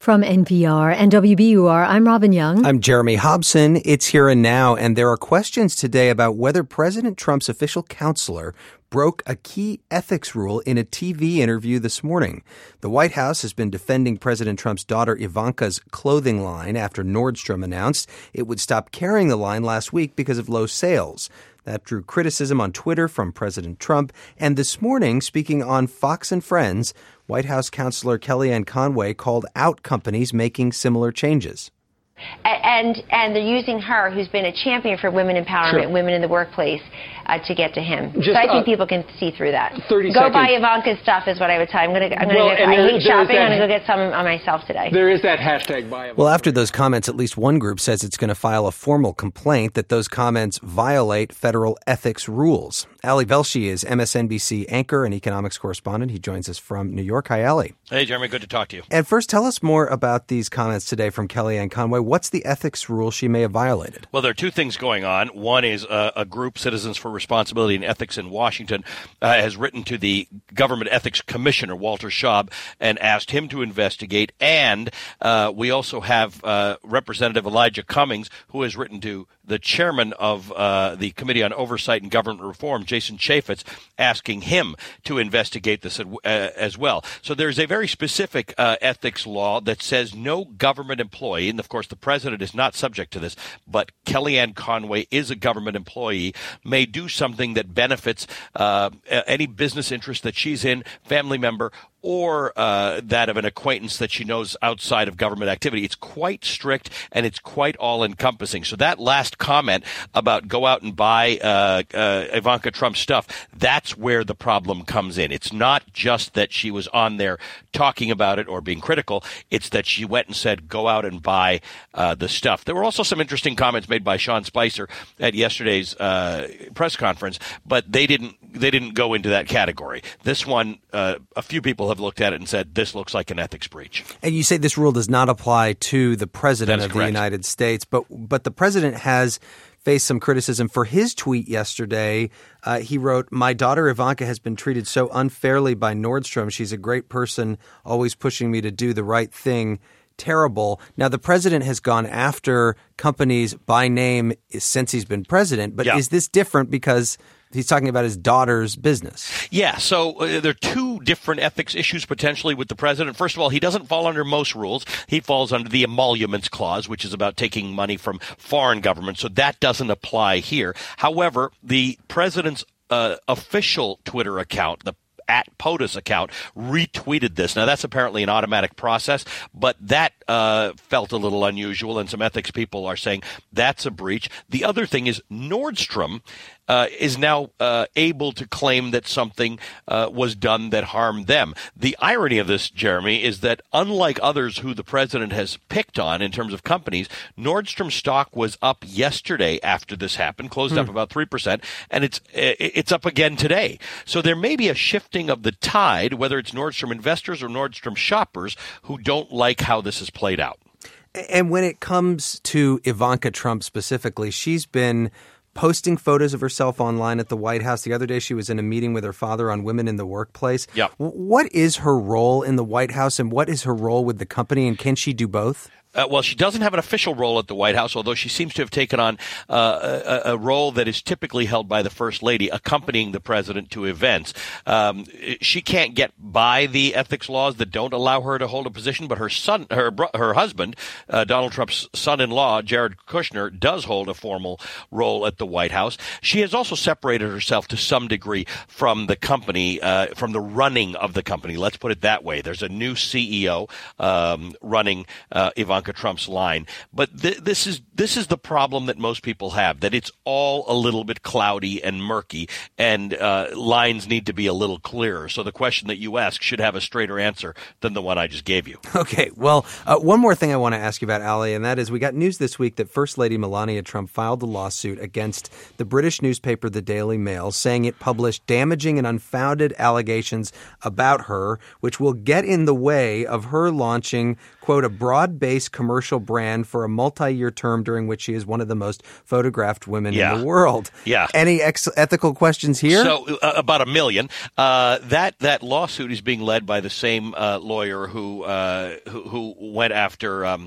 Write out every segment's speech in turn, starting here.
From NPR and WBUR, I'm Robin Young. I'm Jeremy Hobson. It's Here and Now, and there are questions today about whether President Trump's official counselor broke a key ethics rule in a TV interview this morning. The White House has been defending President Trump's daughter Ivanka's clothing line after Nordstrom announced it would stop carrying the line last week because of low sales. That drew criticism on Twitter from President Trump. And this morning, speaking on Fox and Friends, White House counselor Kellyanne Conway called out companies making similar changes. And they're using her, who's been a champion for women empowerment, Sure. women in the workplace, to get to him. Just, so I think people can see through that. 30 go seconds. buy Ivanka's stuff is what I would tell you. I hate shopping. I'm going to go get some on myself today. There is that hashtag buy Ivanka. Well, after those comments, at least one group says it's going to file a formal complaint that those comments violate federal ethics rules. Ali Velshi is MSNBC anchor and economics correspondent. He joins us from New York. Hi, Ali. Hey, Jeremy. Good to talk to you. And first, tell us more about these comments today from Kellyanne Conway. What's the ethics rule she may have violated? Well, there are two things going on. One is a group, Citizens for Responsibility and Ethics in Washington, has written to the Government Ethics Commissioner, Walter Shaub, and asked him to investigate. And we also have Representative Elijah Cummings, who has written to the chairman of the Committee on Oversight and Government Reform, Jason Chaffetz, asking him to investigate this as well. So there's a very specific ethics law that says no government employee, and of course the president is not subject to this, but Kellyanne Conway is a government employee, may do something that benefits any business interest that she's in, family member, or that of an acquaintance that she knows outside of government activity. It's quite strict and it's quite all-encompassing. So that last comment about go out and buy Ivanka Trump stuff, that's where the problem comes in. It's not just that she was on there talking about it or being critical. It's that she went and said, go out and buy the stuff. There were also some interesting comments made by Sean Spicer at yesterday's press conference, but they didn't go into that category. This one, a few people have looked at it and said, this looks like an ethics breach. And you say this rule does not apply to the president of the United States, but the president has faced some criticism for his tweet yesterday. He wrote, "My daughter Ivanka has been treated so unfairly by Nordstrom. She's a great person, always pushing me to do the right thing. Terrible." Now, the president has gone after companies by name since he's been president, but is this different because he's talking about his daughter's business? Yeah, so there are two different ethics issues potentially with the president. First of all, he doesn't fall under most rules. He falls under the Emoluments Clause, which is about taking money from foreign governments, so that doesn't apply here. However, the president's official Twitter account, the @POTUS account, retweeted this. Now, that's apparently an automatic process, but that felt a little unusual, and some ethics people are saying that's a breach. The other thing is Nordstrom is now able to claim that something was done that harmed them. The irony of this, Jeremy, is that unlike others who the president has picked on in terms of companies, Nordstrom stock was up yesterday after this happened, closed up about 3%, and it's up again today. So there may be a shifting of the tide, whether it's Nordstrom investors or Nordstrom shoppers who don't like how this has played out. And when it comes to Ivanka Trump specifically, she's been posting photos of herself online at the White House. The other day, she was in a meeting with her father on women in the workplace. Yep. What is her role in the White House, and what is her role with the company, and can she do both? Well, she doesn't have an official role at the White House, although she seems to have taken on a role that is typically held by the First Lady, accompanying the president to events. She can't get by the ethics laws that don't allow her to hold a position, but her husband, Donald Trump's son-in-law, Jared Kushner, does hold a formal role at the White House. She has also separated herself to some degree from the company, from the running of the company. Let's put it that way. There's a new CEO running Ivanka Trump's line. But this is the problem that most people have, that it's all a little bit cloudy and murky, and lines need to be a little clearer. So the question that you ask should have a straighter answer than the one I just gave you. Okay. Well, one more thing I want to ask you about, Ali, and that is we got news this week that First Lady Melania Trump filed a lawsuit against the British newspaper The Daily Mail, saying it published damaging and unfounded allegations about her, which will get in the way of her launching, quote, a broad-based Voice commercial brand for a multi-year term during which she is one of the most photographed women in the world. Yeah. Any ethical questions here? So about 1 million. That lawsuit is being led by the same lawyer who went after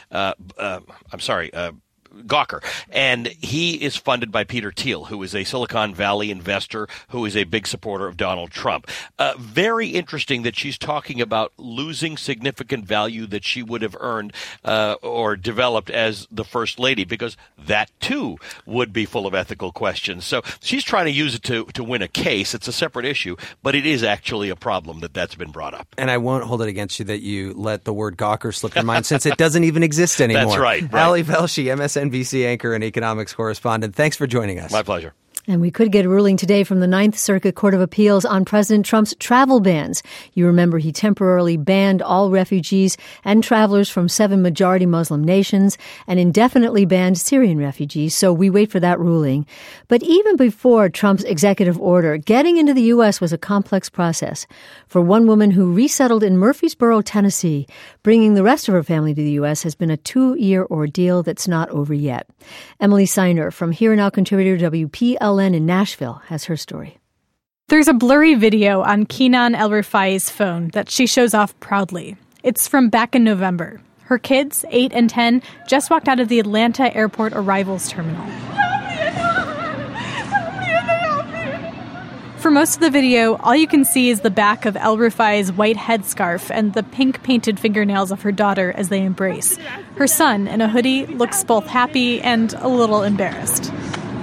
Gawker. And he is funded by Peter Thiel, who is a Silicon Valley investor who is a big supporter of Donald Trump. Very interesting that she's talking about losing significant value that she would have earned or developed as the first lady, because that, too, would be full of ethical questions. So she's trying to use it to win a case. It's a separate issue, but it is actually a problem that's been brought up. And I won't hold it against you that you let the word Gawker slip your mind, since it doesn't even exist anymore. That's right. Ali Velshi, MSNBC anchor and economics correspondent. Thanks for joining us. My pleasure. And we could get a ruling today from the Ninth Circuit Court of Appeals on President Trump's travel bans. You remember he temporarily banned all refugees and travelers from 7 majority Muslim nations and indefinitely banned Syrian refugees. So we wait for that ruling. But even before Trump's executive order, getting into the U.S. was a complex process. For one woman who resettled in Murfreesboro, Tennessee, bringing the rest of her family to the U.S. has been a 2-year ordeal that's not over yet. Emily Seiner from Here Now contributor WPLN in Nashville has her story. There's a blurry video on Keenan El-Rifai's phone that she shows off proudly. It's from back in November. Her kids, 8 and 10, just walked out of the Atlanta Airport Arrivals Terminal. For most of the video, all you can see is the back of El-Rifai's white headscarf and the pink-painted fingernails of her daughter as they embrace. Her son, in a hoodie, looks both happy and a little embarrassed.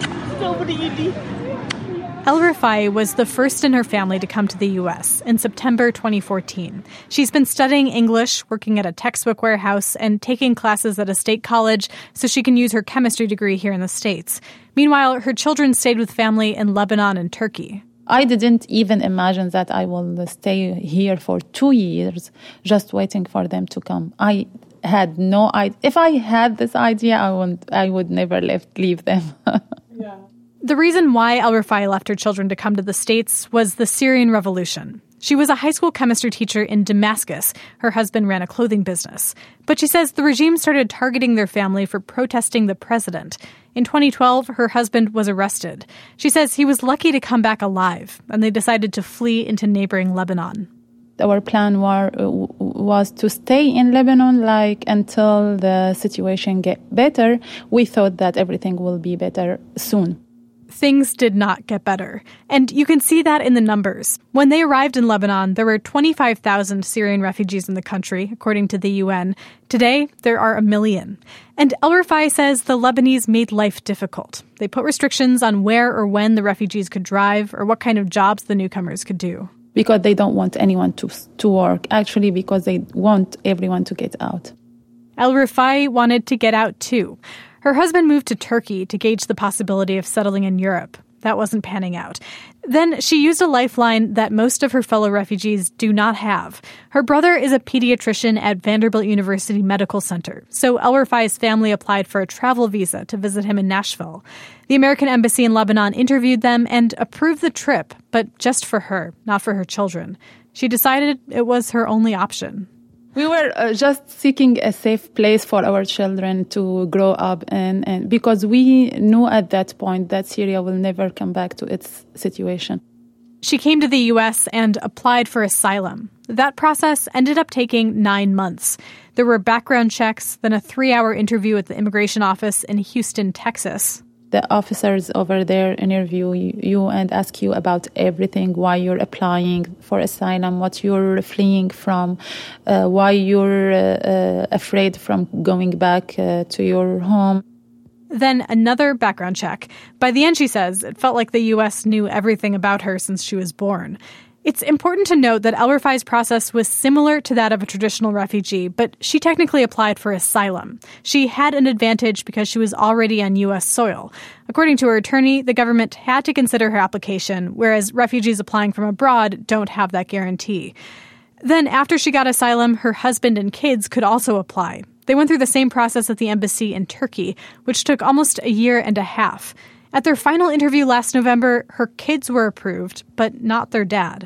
El-Rifai was the first in her family to come to the U.S. in September 2014. She's been studying English, working at a textbook warehouse, and taking classes at a state college so she can use her chemistry degree here in the States. Meanwhile, her children stayed with family in Lebanon and Turkey. I didn't even imagine that I will stay here for 2 years just waiting for them to come. I had no idea. If I had this idea, I would never leave them. Yeah. The reason why El-Rifai left her children to come to the States was the Syrian Revolution. She was a high school chemistry teacher in Damascus. Her husband ran a clothing business. But she says the regime started targeting their family for protesting the president. In 2012, her husband was arrested. She says he was lucky to come back alive, and they decided to flee into neighboring Lebanon. Our plan was to stay in Lebanon until the situation get better. We thought that everything will be better soon. Things did not get better. And you can see that in the numbers. When they arrived in Lebanon, there were 25,000 Syrian refugees in the country, according to the UN. Today, there are 1 million. And El-Rifai says the Lebanese made life difficult. They put restrictions on where or when the refugees could drive or what kind of jobs the newcomers could do. Because they don't want anyone to work, actually because they want everyone to get out. El-Rifai wanted to get out too. Her husband moved to Turkey to gauge the possibility of settling in Europe. That wasn't panning out. Then she used a lifeline that most of her fellow refugees do not have. Her brother is a pediatrician at Vanderbilt University Medical Center, so El-Rifai's family applied for a travel visa to visit him in Nashville. The American Embassy in Lebanon interviewed them and approved the trip, but just for her, not for her children. She decided it was her only option. We were just seeking a safe place for our children to grow up in, and because we knew at that point that Syria will never come back to its situation. She came to the U.S. and applied for asylum. That process ended up taking 9 months. There were background checks, then a 3-hour interview at the immigration office in Houston, Texas. The officers over there interview you and ask you about everything, why you're applying for asylum, what you're fleeing from, why you're afraid from going back to your home. Then another background check. By the end, she says, it felt like the U.S. knew everything about her since she was born. It's important to note that El-Rifai's process was similar to that of a traditional refugee, but she technically applied for asylum. She had an advantage because she was already on U.S. soil. According to her attorney, the government had to consider her application, whereas refugees applying from abroad don't have that guarantee. Then, after she got asylum, her husband and kids could also apply. They went through the same process at the embassy in Turkey, which took almost a year and a half. At their final interview last November, her kids were approved, but not their dad.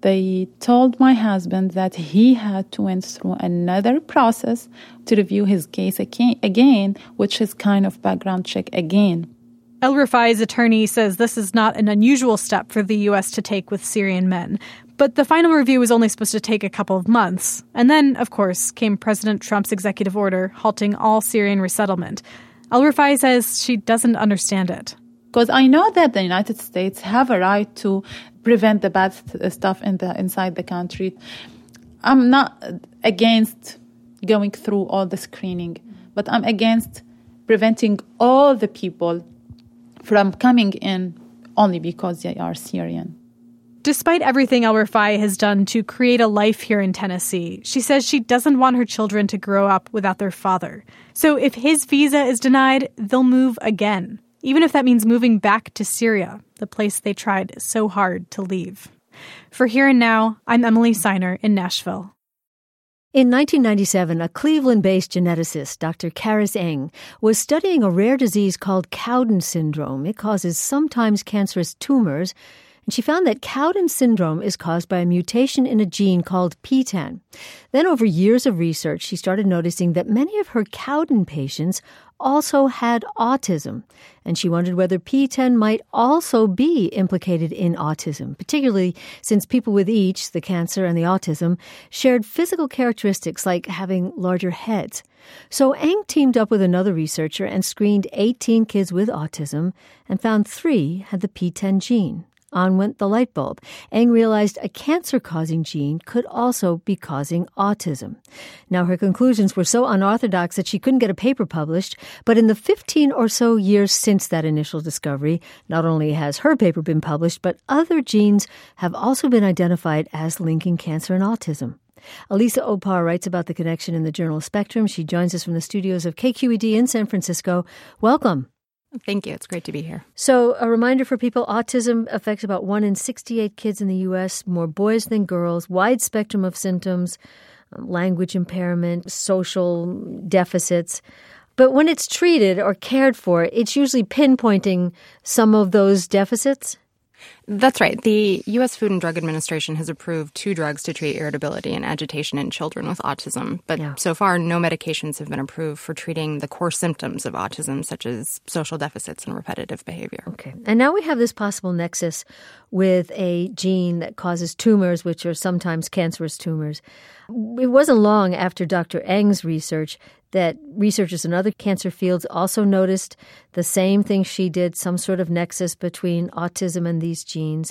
They told my husband that he had to went through another process to review his case again, which is kind of background check again. El-Rufai's attorney says this is not an unusual step for the U.S. to take with Syrian men. But the final review was only supposed to take a couple of months. And then, of course, came President Trump's executive order halting all Syrian resettlement. El-Rufai says she doesn't understand it. Because I know that the United States have a right to prevent the bad stuff inside the country. I'm not against going through all the screening, but I'm against preventing all the people from coming in only because they are Syrian. Despite everything El-Rufai has done to create a life here in Tennessee, she says she doesn't want her children to grow up without their father. So if his visa is denied, they'll move again, even if that means moving back to Syria, the place they tried so hard to leave. For Here and Now, I'm Emily Seiner in Nashville. In 1997, a Cleveland-based geneticist, Dr. Karis Eng, was studying a rare disease called Cowden syndrome. It causes sometimes cancerous tumors, and she found that Cowden syndrome is caused by a mutation in a gene called PTEN. Then, over years of research, she started noticing that many of her Cowden patients also had autism, and she wondered whether PTEN might also be implicated in autism, particularly since people with each, the cancer and the autism, shared physical characteristics like having larger heads. So Eng teamed up with another researcher and screened 18 kids with autism and found 3 had the PTEN gene. On went the light bulb. Eng realized a cancer-causing gene could also be causing autism. Now, her conclusions were so unorthodox that she couldn't get a paper published, but in the 15 or so years since that initial discovery, not only has her paper been published, but other genes have also been identified as linking cancer and autism. Elisa Opar writes about the connection in the journal Spectrum. She joins us from the studios of KQED in San Francisco. Welcome. Thank you. It's great to be here. So a reminder for people, autism affects about 1 in 68 kids in the U.S., more boys than girls, wide spectrum of symptoms, language impairment, social deficits. But when it's treated or cared for, it's usually pinpointing some of those deficits. That's right. The U.S. Food and Drug Administration has approved 2 drugs to treat irritability and agitation in children with autism. But so far, no medications have been approved for treating the core symptoms of autism, such as social deficits and repetitive behavior. Okay. And now we have this possible nexus with a gene that causes tumors, which are sometimes cancerous tumors. It wasn't long after Dr. Eng's research that researchers in other cancer fields also noticed the same thing she did, some sort of nexus between autism and these genes.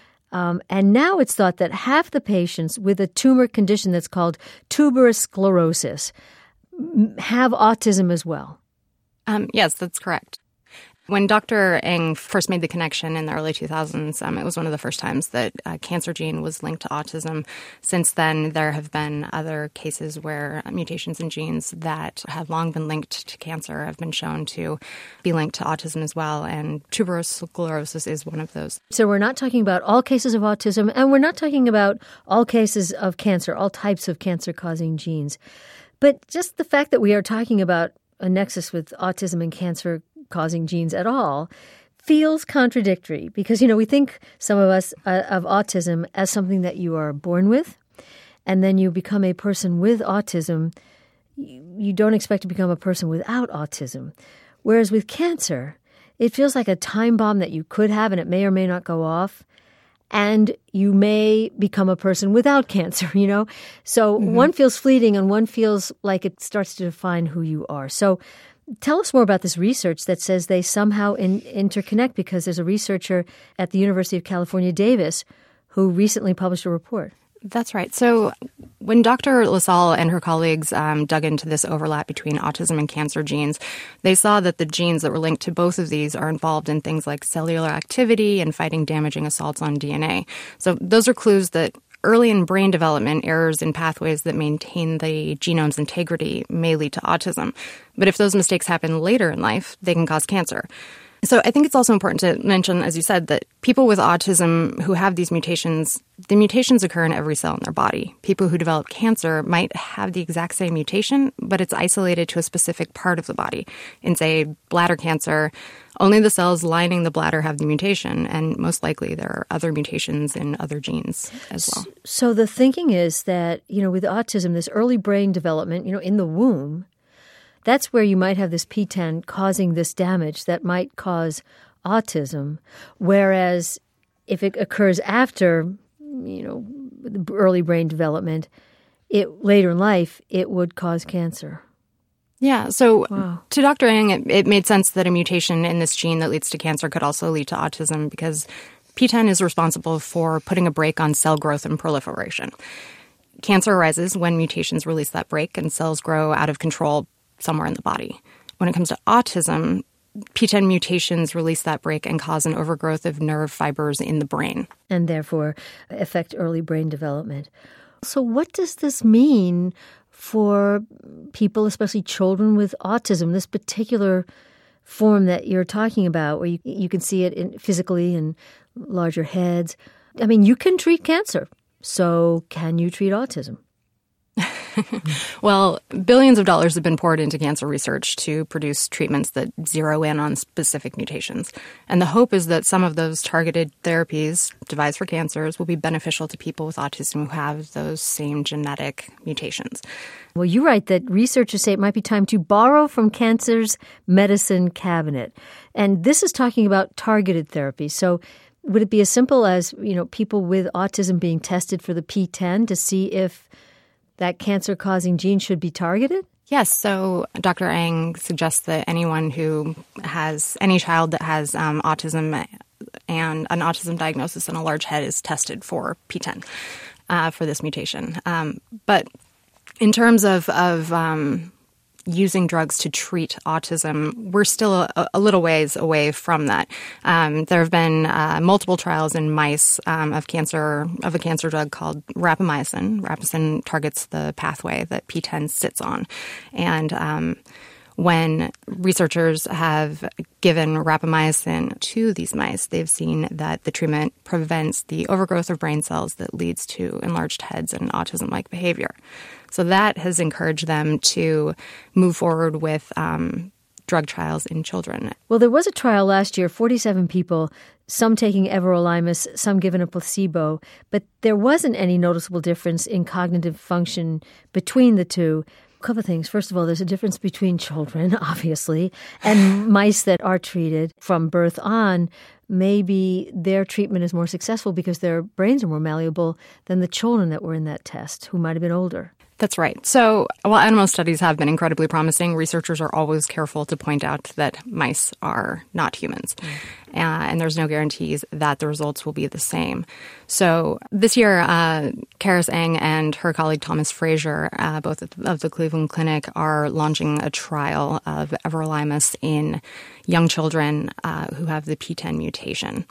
And now it's thought that half the patients with a tumor condition that's called tuberous sclerosis have autism as well. Yes, that's correct. When Dr. Eng first made the connection in the early 2000s, it was one of the first times that a cancer gene was linked to autism. Since then, there have been other cases where mutations in genes that have long been linked to cancer have been shown to be linked to autism as well, and tuberous sclerosis is one of those. So we're not talking about all cases of autism, and we're not talking about all cases of cancer, all types of cancer-causing genes. But just the fact that we are talking about a nexus with autism and cancer-causing genes at all feels contradictory because, we think, some of us, of autism as something that you are born with, and then you become a person with autism. You don't expect to become a person without autism. Whereas with cancer, it feels like a time bomb that you could have, and it may or may not go off. And you may become a person without cancer, So one feels fleeting and one feels like it starts to define who you are. So tell us more about this research that says they somehow interconnect, because there's a researcher at the University of California, Davis, who recently published a report. That's right. So when Dr. LaSalle and her colleagues dug into this overlap between autism and cancer genes, they saw that the genes that were linked to both of these are involved in things like cellular activity and fighting damaging assaults on DNA. So those are clues that early in brain development, errors in pathways that maintain the genome's integrity may lead to autism. But if those mistakes happen later in life, they can cause cancer. So I think it's also important to mention, as you said, that people with autism who have these mutations, the mutations occur in every cell in their body. People who develop cancer might have the exact same mutation, but it's isolated to a specific part of the body. In, say, bladder cancer, Only the cells lining the bladder have the mutation, and most likely there are other mutations in other genes as well. So the thinking is that, with autism, this early brain development, in the womb, that's where you might have this PTEN causing this damage that might cause autism, whereas if it occurs after, the early brain development, later in life, it would cause cancer. Yeah, so to Dr. Eng, it made sense that a mutation in this gene that leads to cancer could also lead to autism because PTEN is responsible for putting a brake on cell growth and proliferation. Cancer arises when mutations release that brake and cells grow out of control somewhere in the body. When it comes to autism, PTEN mutations release that brake and cause an overgrowth of nerve fibers in the brain. And therefore affect early brain development. So what does this mean for people, especially children with autism, this particular form that you're talking about, where you can see it physically in larger heads? I mean, you can treat cancer. So can you treat autism? Well, billions of dollars have been poured into cancer research to produce treatments that zero in on specific mutations. And the hope is that some of those targeted therapies devised for cancers will be beneficial to people with autism who have those same genetic mutations. Well, you write that researchers say it might be time to borrow from cancer's medicine cabinet. And this is talking about targeted therapy. So would it be as simple as, people with autism being tested for the PTEN to see if that cancer-causing gene should be targeted? Yes. So Dr. Eng suggests that anyone who has any child that has autism and an autism diagnosis and a large head is tested for PTEN for this mutation. But in terms of using drugs to treat autism, we're still a little ways away from that. There have been multiple trials in mice of a cancer drug called rapamycin. Rapamycin targets the pathway that PTEN sits on. And when researchers have given rapamycin to these mice, they've seen that the treatment prevents the overgrowth of brain cells that leads to enlarged heads and autism-like behavior. So that has encouraged them to move forward with drug trials in children. Well, there was a trial last year, 47 people, some taking everolimus, some given a placebo, but there wasn't any noticeable difference in cognitive function between the two. A couple of things. First of all, there's a difference between children, obviously, and mice that are treated from birth on. Maybe their treatment is more successful because their brains are more malleable than the children that were in that test, who might have been older. That's right. So while animal studies have been incredibly promising, researchers are always careful to point out that mice are not humans. And there's no guarantees that the results will be the same. So this year, Karis Eng and her colleague Thomas Frazier, both of the Cleveland Clinic, are launching a trial of everolimus in young children who have the PTEN mutation.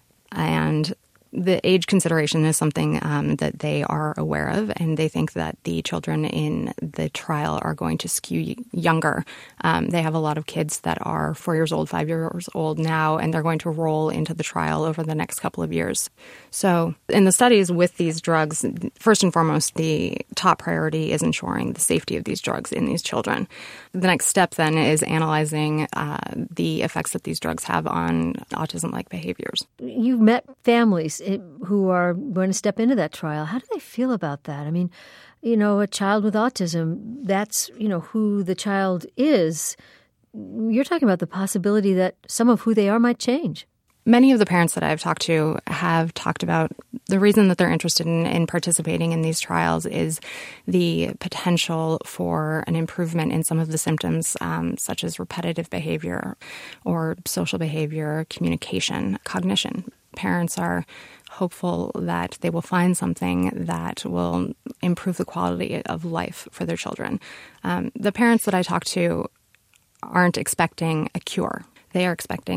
And the age consideration is something that they are aware of, and they think that the children in the trial are going to skew younger. They have a lot of kids that are 4 years old, 5 years old now, and they're going to roll into the trial over the next couple of years. So in the studies with these drugs, first and foremost, the top priority is ensuring the safety of these drugs in these children. The next step then is analyzing the effects that these drugs have on autism-like behaviors. You've met families who are going to step into that trial. How do they feel about that? I mean, a child with autism, that's, who the child is. You're talking about the possibility that some of who they are might change. Many of the parents that I've talked to have talked about the reason that they're interested in participating in these trials is the potential for an improvement in some of the symptoms, such as repetitive behavior or social behavior, communication, cognition. Parents are hopeful that they will find something that will improve the quality of life for their children. The parents that I talk to aren't expecting a cure. They're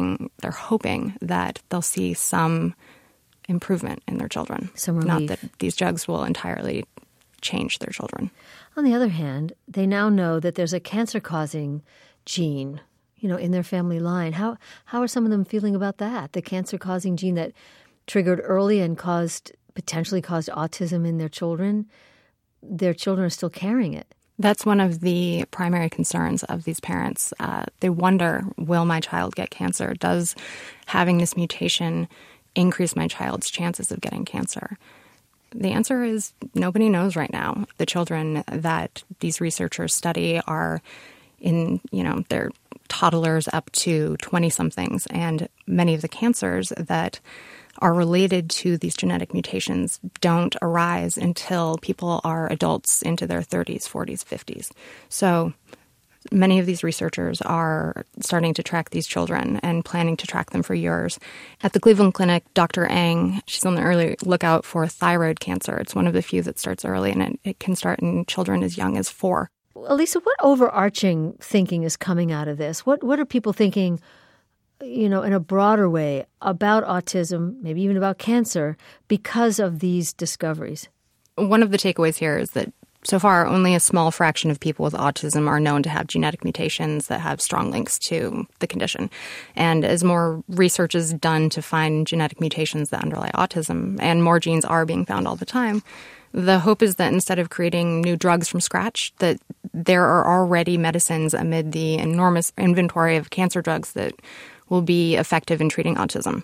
hoping that they'll see some improvement in their children. Some relief. Not that these drugs will entirely change their children. On the other hand, they now know that there's a cancer-causing gene, in their family line. How are some of them feeling about that? The cancer-causing gene that triggered early and potentially caused autism in their children are still carrying it. That's one of the primary concerns of these parents. They wonder, will my child get cancer? Does having this mutation increase my child's chances of getting cancer? The answer is nobody knows right now. The children that these researchers study are in, they're toddlers up to 20-somethings, and many of the cancers that are related to these genetic mutations don't arise until people are adults into their 30s, 40s, 50s. So many of these researchers are starting to track these children and planning to track them for years. At the Cleveland Clinic, Dr. Eng, she's on the early lookout for thyroid cancer. It's one of the few that starts early, and it can start in children as young as 4. Elisa, what overarching thinking is coming out of this? What are people thinking, in a broader way about autism, maybe even about cancer, because of these discoveries? One of the takeaways here is that so far, only a small fraction of people with autism are known to have genetic mutations that have strong links to the condition. And as more research is done to find genetic mutations that underlie autism, and more genes are being found all the time, the hope is that instead of creating new drugs from scratch, that there are already medicines amid the enormous inventory of cancer drugs that will be effective in treating autism.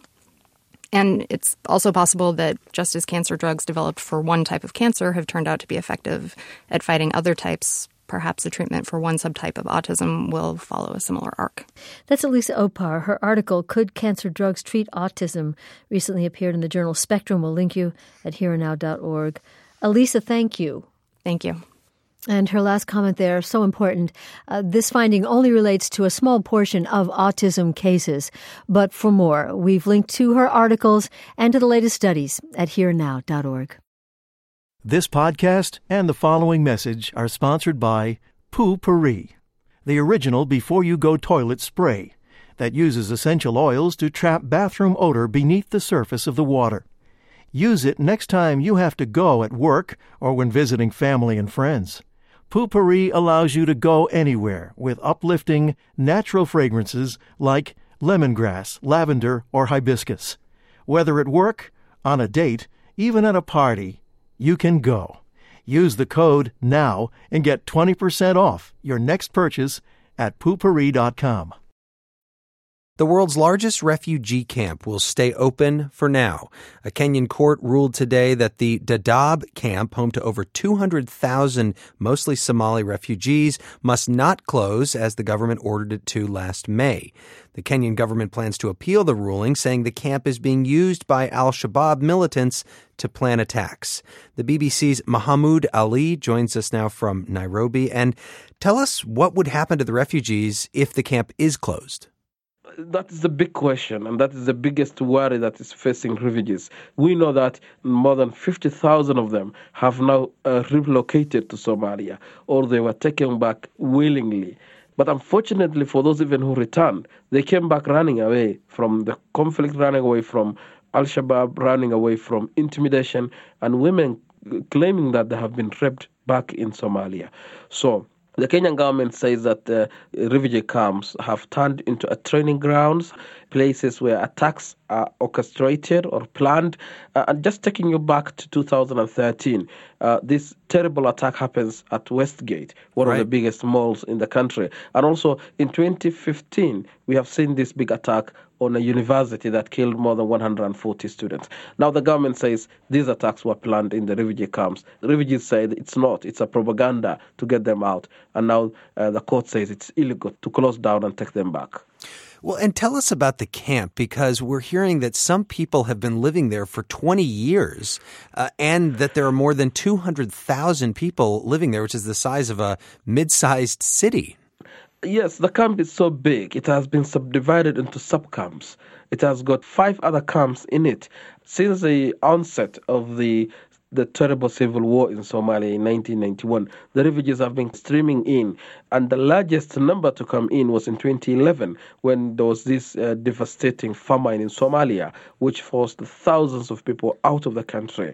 And it's also possible that just as cancer drugs developed for one type of cancer have turned out to be effective at fighting other types, perhaps the treatment for one subtype of autism will follow a similar arc. That's Elisa Opar. Her article, Could Cancer Drugs Treat Autism?, recently appeared in the journal Spectrum. We'll link you at hereandnow.org. Elisa, thank you. Thank you. And her last comment there, so important. This finding only relates to a small portion of autism cases. But for more, we've linked to her articles and to the latest studies at hereandnow.org. This podcast and the following message are sponsored by Poo-Pourri, the original before-you-go toilet spray that uses essential oils to trap bathroom odor beneath the surface of the water. Use it next time you have to go at work or when visiting family and friends. Poo-Pourri allows you to go anywhere with uplifting, natural fragrances like lemongrass, lavender, or hibiscus. Whether at work, on a date, even at a party, you can go. Use the code NOW and get 20% off your next purchase at poopourri.com. The world's largest refugee camp will stay open for now. A Kenyan court ruled today that the Dadaab camp, home to over 200,000 mostly Somali refugees, must not close as the government ordered it to last May. The Kenyan government plans to appeal the ruling, saying the camp is being used by al-Shabaab militants to plan attacks. The BBC's Mahmoud Ali joins us now from Nairobi. And tell us what would happen to the refugees if the camp is closed. That is the big question, and that is the biggest worry that is facing refugees. We know that more than 50,000 of them have now relocated to Somalia, or they were taken back willingly. But unfortunately for those even who returned, they came back running away from the conflict, running away from al-Shabaab, running away from intimidation, and women claiming that they have been raped back in Somalia. So the Kenyan government says that the refugee camps have turned into a training grounds, places where attacks are orchestrated or planned. And just taking you back to 2013, this terrible attack happens at Westgate, one of the biggest malls in the country. And also in 2015, we have seen this big attack on a university that killed more than 140 students. Now the government says these attacks were planned in the refugee camps. The refugees say it's not. It's a propaganda to get them out. And now the court says it's illegal to close down and take them back. Well, and tell us about the camp, because we're hearing that some people have been living there for 20 years and that there are more than 200,000 people living there, which is the size of a mid-sized city. Yes, the camp is so big. It has been subdivided into sub-camps. It has got 5 other camps in it. Since the onset of the terrible civil war in Somalia in 1991, the refugees have been streaming in. And the largest number to come in was in 2011, when there was this devastating famine in Somalia, which forced thousands of people out of the country.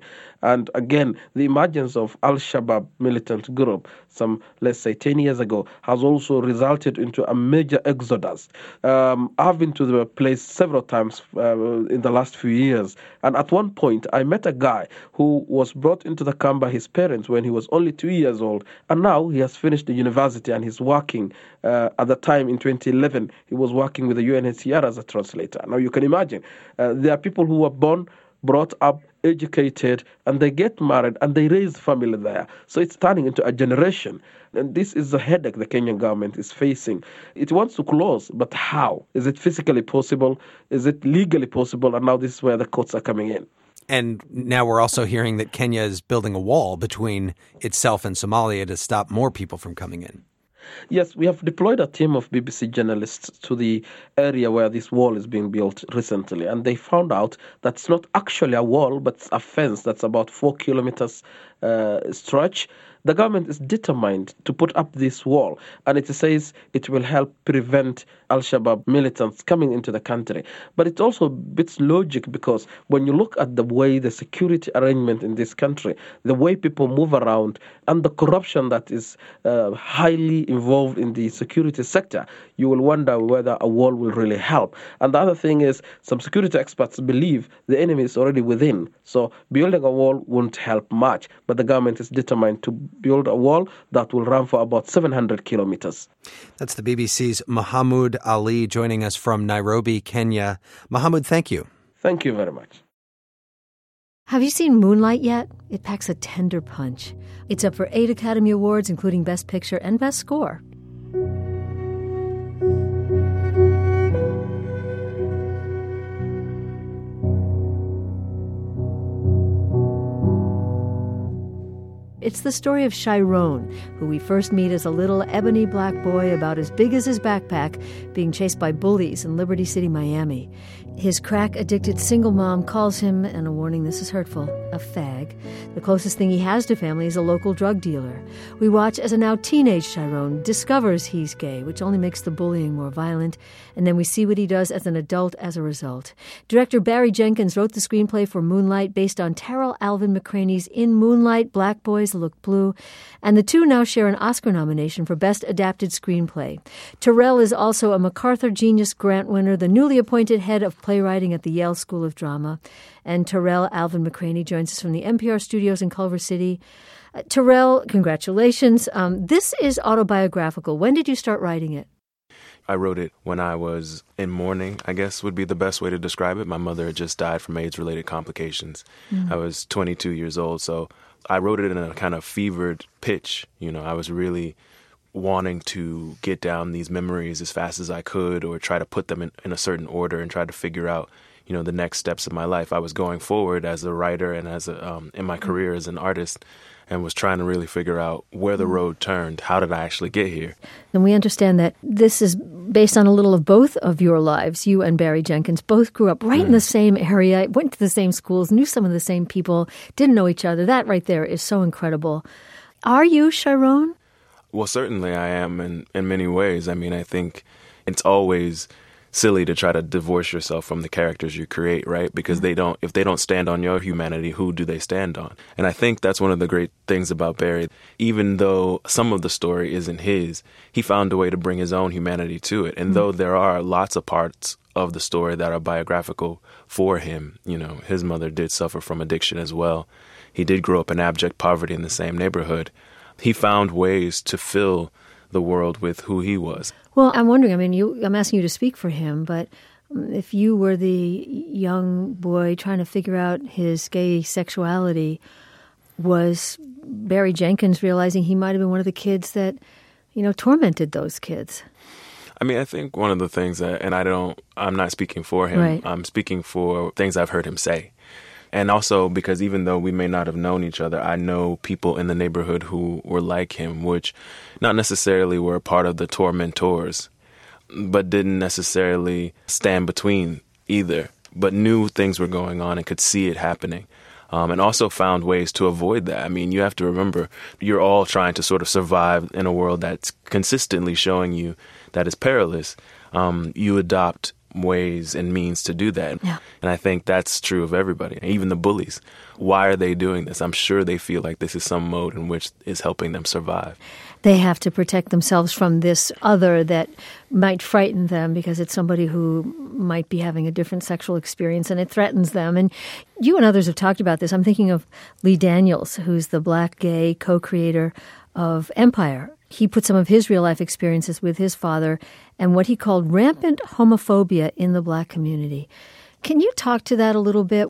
And again, the emergence of Al-Shabaab militant group some, let's say, 10 years ago has also resulted into a major exodus. I've been to the place several times in the last few years. And at one point, I met a guy who was brought into the camp by his parents when he was only 2 years old. And now he has finished the university and he's working. At the time in 2011, he was working with the UNHCR as a translator. Now you can imagine, there are people who were born, brought up, educated, and they get married and they raise family there. So it's turning into a generation. And this is the headache the Kenyan government is facing. It wants to close, but how? Is it physically possible? Is it legally possible? And now this is where the courts are coming in. And now we're also hearing that Kenya is building a wall between itself and Somalia to stop more people from coming in. Yes, we have deployed a team of BBC journalists to the area where this wall is being built recently, and they found out that it's not actually a wall, but a fence that's about 4 kilometers stretch. The government is determined to put up this wall, and it says it will help prevent Al-Shabaab militants coming into the country. But it also beats logic, because when you look at the way the security arrangement in this country, the way people move around, and the corruption that is highly involved in the security sector, you will wonder whether a wall will really help. And the other thing is, some security experts believe the enemy is already within, so building a wall won't help much. But the government is determined to build a wall that will run for about 700 kilometers. That's the BBC's Mohammed Ali joining us from Nairobi, Kenya. Mohammed, thank you. Thank you very much. Have you seen Moonlight yet? It packs a tender punch. It's up for 8 Academy Awards, including Best Picture and Best Score. It's the story of Chiron, who we first meet as a little ebony black boy about as big as his backpack, being chased by bullies in Liberty City, Miami. His crack-addicted single mom calls him, and a warning, this is hurtful, a fag. The closest thing he has to family is a local drug dealer. We watch as a now teenage Chiron discovers he's gay, which only makes the bullying more violent, and then we see what he does as an adult as a result. Director Barry Jenkins wrote the screenplay for Moonlight based on Terrell Alvin McCraney's In Moonlight, Black Boys Look Blue, and the two now share an Oscar nomination for Best Adapted Screenplay. Terrell is also a MacArthur Genius Grant winner, the newly appointed head of playwriting at the Yale School of Drama. And Terrell Alvin McCraney joins us from the NPR studios in Culver City. Terrell, congratulations. This is autobiographical. When did you start writing it? I wrote it when I was in mourning, I guess would be the best way to describe it. My mother had just died from AIDS-related complications. I was 22 years old, so I wrote it in a kind of fevered pitch. You know, I was really wanting to get down these memories as fast as I could, or try to put them in a certain order and try to figure out, you know, the next steps of my life. I was going forward as a writer and as in my career as an artist, and was trying to really figure out where the road turned. How did I actually get here? And we understand that this is based on a little of both of your lives. You and Barry Jenkins both grew up right in the same area, went to the same schools, knew some of the same people, didn't know each other. That right there is so incredible. Are you Chiron? Well, certainly I am in many ways. I mean, I think it's always silly to try to divorce yourself from the characters you create, right? Because if they don't stand on your humanity, who do they stand on? And I think that's one of the great things about Barry. Even though some of the story isn't his, he found a way to bring his own humanity to it. And though there are lots of parts of the story that are biographical for him, you know, his mother did suffer from addiction as well. He did grow up in abject poverty in the same neighborhood. He found ways to fill the world with who he was. Well, I'm wondering, I mean, I'm asking you to speak for him, but if you were the young boy trying to figure out his gay sexuality, was Barry Jenkins realizing he might have been one of the kids that, you know, tormented those kids? I mean, I think one of the things that, and I'm not speaking for him, right. I'm speaking for things I've heard him say. And also because even though we may not have known each other, I know people in the neighborhood who were like him, which not necessarily were a part of the tormentors, but didn't necessarily stand between either, but knew things were going on and could see it happening. And also found ways to avoid that. I mean, you have to remember, you're all trying to sort of survive in a world that's consistently showing you that it's perilous. You adopt ways and means to do that. Yeah. And I think that's true of everybody, even the bullies. Why are they doing this? I'm sure they feel like this is some mode in which is helping them survive. They have to protect themselves from this other that might frighten them because it's somebody who might be having a different sexual experience and it threatens them. And you and others have talked about this. I'm thinking of Lee Daniels, who's the Black gay co-creator of Empire. He put some of his real-life experiences with his father and what he called rampant homophobia in the Black community. Can you talk to that a little bit?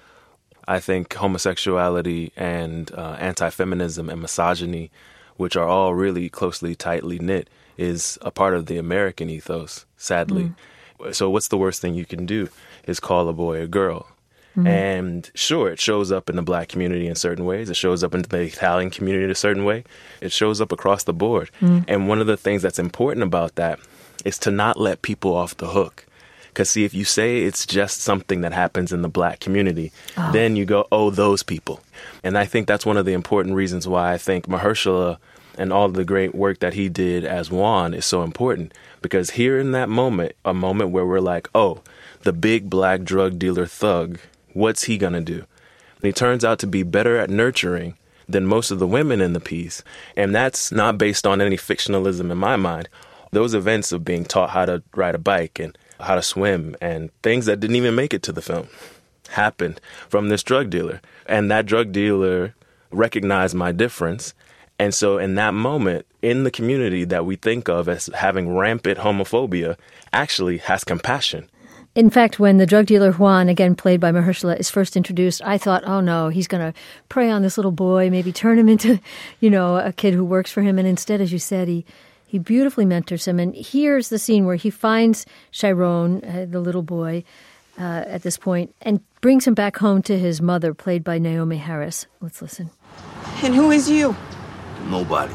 I think homosexuality and anti-feminism and misogyny, which are all really closely, tightly knit, is a part of the American ethos, sadly. So what's the worst thing you can do is call a boy a girl. And sure, it shows up in the Black community in certain ways. It shows up in the Italian community in a certain way. It shows up across the board. And one of the things that's important about that is to not let people off the hook. Because, see, if you say it's just something that happens in the Black community, then you go, oh, those people. And I think that's one of the important reasons why I think Mahershala and all the great work that he did as Juan is so important. Because here in that moment, a moment where we're like, oh, the big Black drug dealer thug, what's he going to do? And he turns out to be better at nurturing than most of the women in the piece. And that's not based on any fictionalism in my mind. Those events of being taught how to ride a bike and how to swim and things that didn't even make it to the film happened from this drug dealer. And that drug dealer recognized my difference. And so in that moment, in the community that we think of as having rampant homophobia, actually has compassion. In fact, when the drug dealer Juan, again played by Mahershala, is first introduced, I thought, oh no, he's going to prey on this little boy, maybe turn him into, a kid who works for him. And instead, as you said, he beautifully mentors him. And here's the scene where he finds Chiron, the little boy, at this point, and brings him back home to his mother, played by Naomi Harris. Let's listen. And who is you? Nobody.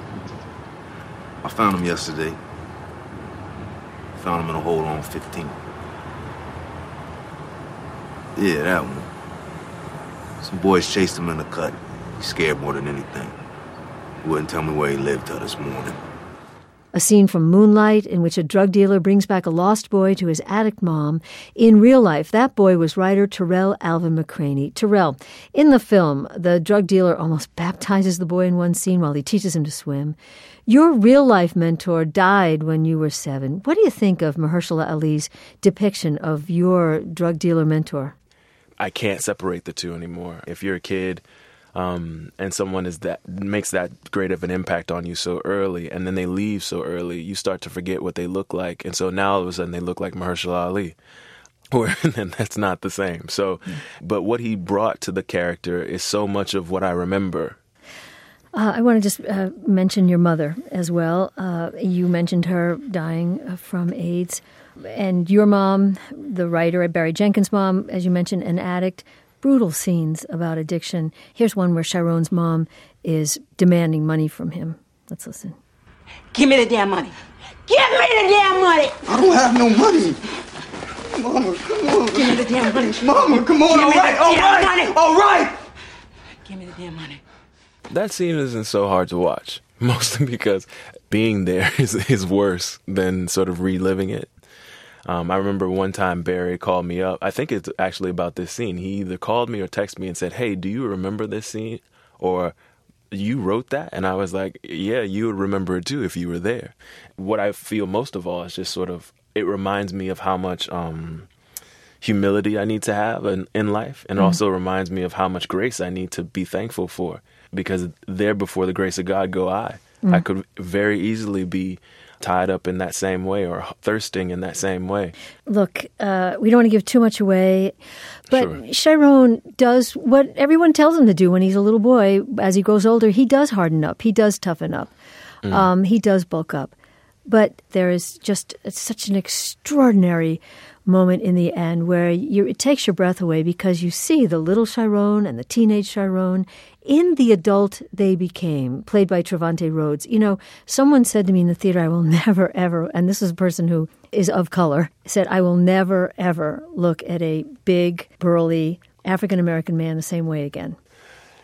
I found him yesterday. Found him in a hole on 15. Yeah, that one. Some boys chased him in the cut. He scared more than anything. He wouldn't tell me where he lived till this morning. A scene from Moonlight in which a drug dealer brings back a lost boy to his addict mom. In real life, that boy was writer Terrell Alvin McCraney. Terrell, in the film, the drug dealer almost baptizes the boy in one scene while he teaches him to swim. Your real-life mentor died when you were 7. What do you think of Mahershala Ali's depiction of your drug dealer mentor? I can't separate the two anymore. If you're a kid and someone makes that great of an impact on you so early, and then they leave so early, you start to forget what they look like. And so now all of a sudden they look like Mahershala Ali. And that's not the same. So, but what he brought to the character is so much of what I remember. I want to just mention your mother as well. You mentioned her dying from AIDS. And your mom, the writer, Barry Jenkins' mom, as you mentioned, an addict. Brutal scenes about addiction. Here's one where Chiron's mom is demanding money from him. Let's listen. Give me the damn money. Give me the damn money. I don't have no money. Mama, come on. Give me the damn money. Mama, come on. All right. All right. Give me the damn money. That scene isn't so hard to watch, mostly because being there is worse than sort of reliving it. I remember one time Barry called me up. I think it's actually about this scene. He either called me or texted me and said, hey, do you remember this scene? Or you wrote that? And I was like, yeah, you would remember it too if you were there. What I feel most of all is just sort of, it reminds me of how much humility I need to have in life. And also reminds me of how much grace I need to be thankful for. Because there before the grace of God go I. I could very easily be tied up in that same way or thirsting in that same way. Look, we don't want to give too much away, but Sure. Chiron does what everyone tells him to do when he's a little boy. As he grows older, he does harden up. He does toughen up. He does bulk up. But there is just such an extraordinary moment in the end where it takes your breath away because you see the little Chiron and the teenage Chiron in the adult they became, played by Trevante Rhodes. Someone said to me in the theater, I will never, ever, and this is a person who is of color, said, I will never, ever look at a big, burly African-American man the same way again.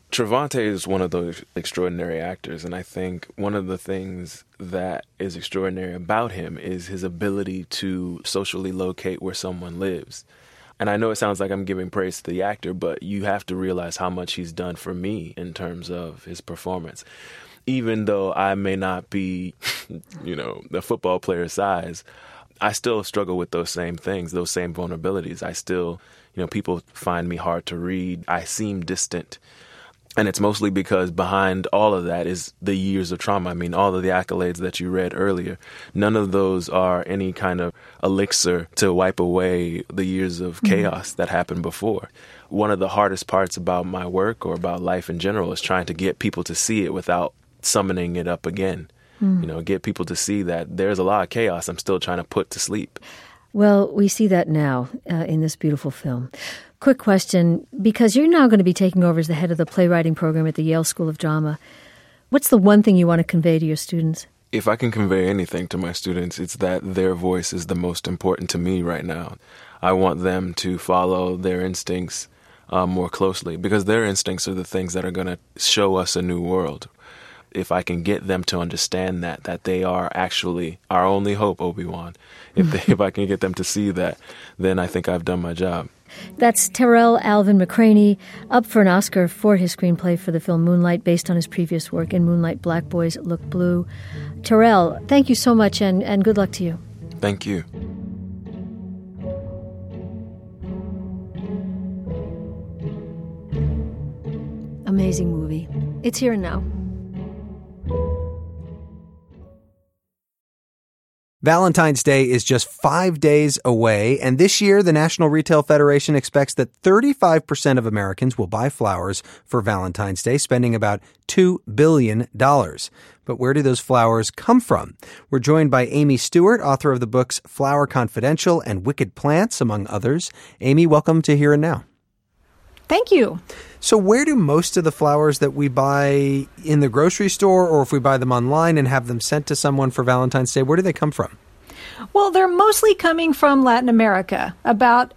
Trevante is one of those extraordinary actors, and I think one of the things that is extraordinary about him is his ability to socially locate where someone lives. And I know it sounds like I'm giving praise to the actor, but you have to realize how much he's done for me in terms of his performance. Even though I may not be, the football player size, I still struggle with those same things, those same vulnerabilities. I still, people find me hard to read. I seem distant. And it's mostly because behind all of that is the years of trauma. I mean, all of the accolades that you read earlier, none of those are any kind of elixir to wipe away the years of chaos that happened before. One of the hardest parts about my work or about life in general is trying to get people to see it without summoning it up again. Get people to see that there's a lot of chaos I'm still trying to put to sleep. Well, we see that now in this beautiful film. Quick question, because you're now going to be taking over as the head of the playwriting program at the Yale School of Drama. What's the one thing you want to convey to your students? If I can convey anything to my students, it's that their voice is the most important to me right now. I want them to follow their instincts more closely, because their instincts are the things that are going to show us a new world. If I can get them to understand that they are actually our only hope, Obi-Wan, if I can get them to see that, then I think I've done my job. That's Tarell Alvin McCraney, up for an Oscar for his screenplay for the film Moonlight, based on his previous work in Moonlight, Black Boys Look Blue. Tarell, thank you so much, and good luck to you. Thank you. Amazing movie. It's here and now. Valentine's Day is just 5 days away, and this year the National Retail Federation expects that 35% of Americans will buy flowers for Valentine's Day, spending about $2 billion. But where do those flowers come from? We're joined by Amy Stewart, author of the books Flower Confidential and Wicked Plants, among others. Amy, welcome to Here and Now. Thank you. So where do most of the flowers that we buy in the grocery store, or if we buy them online and have them sent to someone for Valentine's Day, where do they come from? Well, they're mostly coming from Latin America. About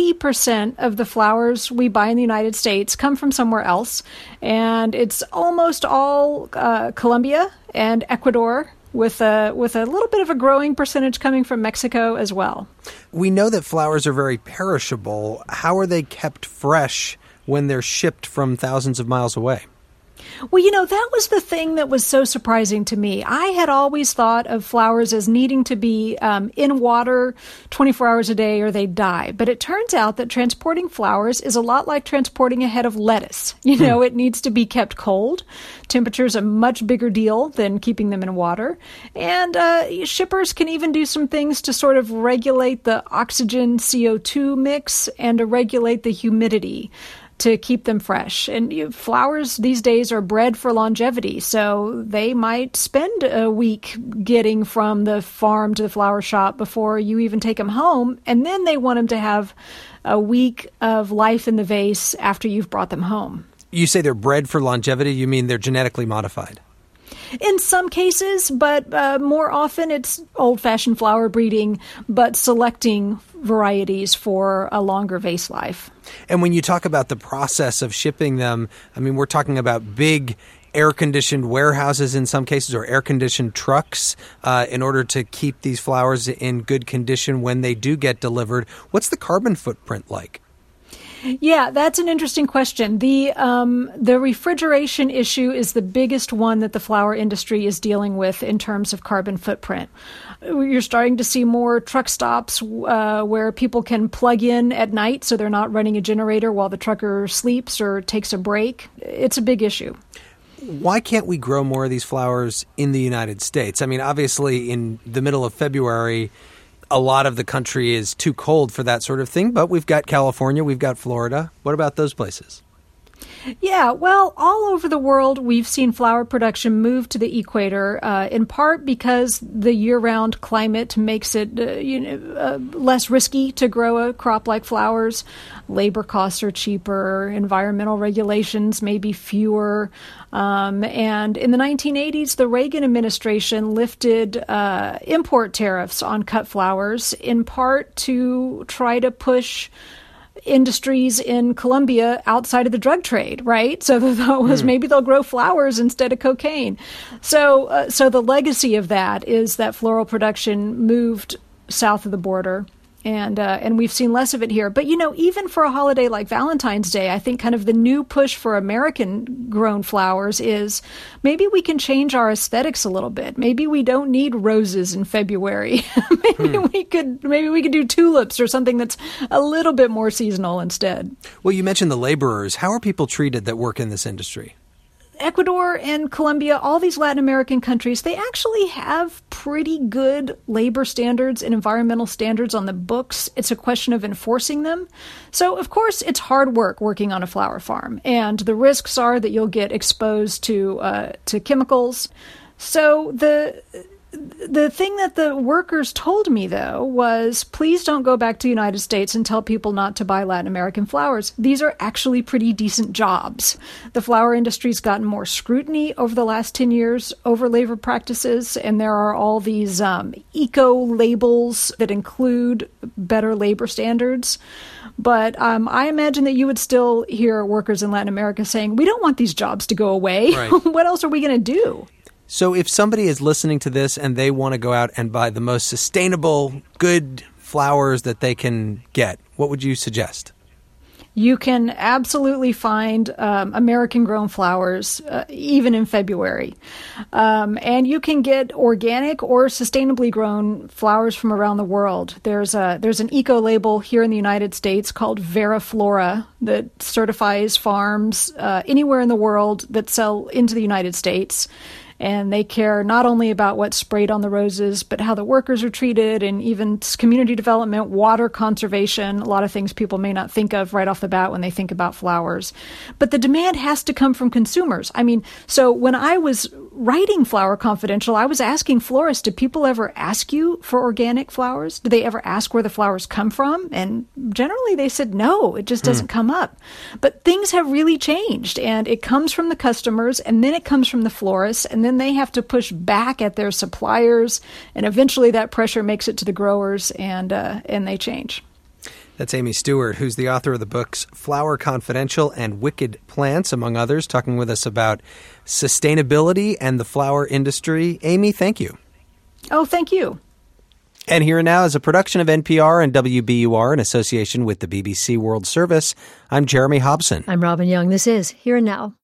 80% of the flowers we buy in the United States come from somewhere else. And it's almost all Colombia and Ecuador, with a little bit of a growing percentage coming from Mexico as well. We know that flowers are very perishable. How are they kept fresh when they're shipped from thousands of miles away? Well, that was the thing that was so surprising to me. I had always thought of flowers as needing to be in water 24 hours a day or they'd die. But it turns out that transporting flowers is a lot like transporting a head of lettuce. It needs to be kept cold. Temperature's a much bigger deal than keeping them in water. And shippers can even do some things to sort of regulate the oxygen CO2 mix and to regulate the humidity to keep them fresh. And flowers these days are bred for longevity, so they might spend a week getting from the farm to the flower shop before you even take them home, and then they want them to have a week of life in the vase after you've brought them home. You say they're bred for longevity, you mean they're genetically modified? In some cases, but more often it's old-fashioned flower breeding, but selecting varieties for a longer vase life. And when you talk about the process of shipping them, I mean, we're talking about big air-conditioned warehouses in some cases, or air-conditioned trucks in order to keep these flowers in good condition when they do get delivered. What's the carbon footprint like? Yeah, that's an interesting question. The refrigeration issue is the biggest one that the flower industry is dealing with in terms of carbon footprint. You're starting to see more truck stops where people can plug in at night so they're not running a generator while the trucker sleeps or takes a break. It's a big issue. Why can't we grow more of these flowers in the United States? I mean, obviously, in the middle of February, a lot of the country is too cold for that sort of thing, but we've got California, we've got Florida. What about those places? Yeah, well, all over the world, we've seen flower production move to the equator, in part because the year-round climate makes it less risky to grow a crop like flowers. Labor costs are cheaper, environmental regulations may be fewer. And in the 1980s, the Reagan administration lifted import tariffs on cut flowers, in part to try to push industries in Colombia outside of the drug trade, right? So the thought was maybe they'll grow flowers instead of cocaine. So the legacy of that is that floral production moved south of the border. And we've seen less of it here. But, even for a holiday like Valentine's Day, I think kind of the new push for American-grown flowers is maybe we can change our aesthetics a little bit. Maybe we don't need roses in February. maybe we could do tulips or something that's a little bit more seasonal instead. Well, you mentioned the laborers. How are people treated that work in this industry? Ecuador and Colombia, all these Latin American countries, they actually have pretty good labor standards and environmental standards on the books. It's a question of enforcing them. So, of course, it's hard work working on a flower farm, and the risks are that you'll get exposed to chemicals. So the thing that the workers told me, though, was please don't go back to the United States and tell people not to buy Latin American flowers. These are actually pretty decent jobs. The flower industry's gotten more scrutiny over the last 10 years over labor practices, and there are all these eco-labels that include better labor standards. But I imagine that you would still hear workers in Latin America saying, we don't want these jobs to go away. Right. What else are we going to do? So if somebody is listening to this and they want to go out and buy the most sustainable, good flowers that they can get, what would you suggest? You can absolutely find American-grown flowers even in February. And you can get organic or sustainably grown flowers from around the world. There's an eco-label here in the United States called Vera Flora that certifies farms anywhere in the world that sell into the United States. And they care not only about what's sprayed on the roses, but how the workers are treated, and even community development, water conservation, a lot of things people may not think of right off the bat when they think about flowers. But the demand has to come from consumers. I mean, so when I was writing Flower Confidential, I was asking florists, do people ever ask you for organic flowers? Do they ever ask where the flowers come from? And generally they said no, it just doesn't come up. But things have really changed, and it comes from the customers, and then it comes from the florists, and then they have to push back at their suppliers, and eventually that pressure makes it to the growers, and they change. That's Amy Stewart, who's the author of the books Flower Confidential and Wicked Plants, among others, talking with us about sustainability and the flower industry. Amy, thank you. Oh, thank you. And Here and Now is a production of NPR and WBUR in association with the BBC World Service. I'm Jeremy Hobson. I'm Robin Young. This is Here and Now.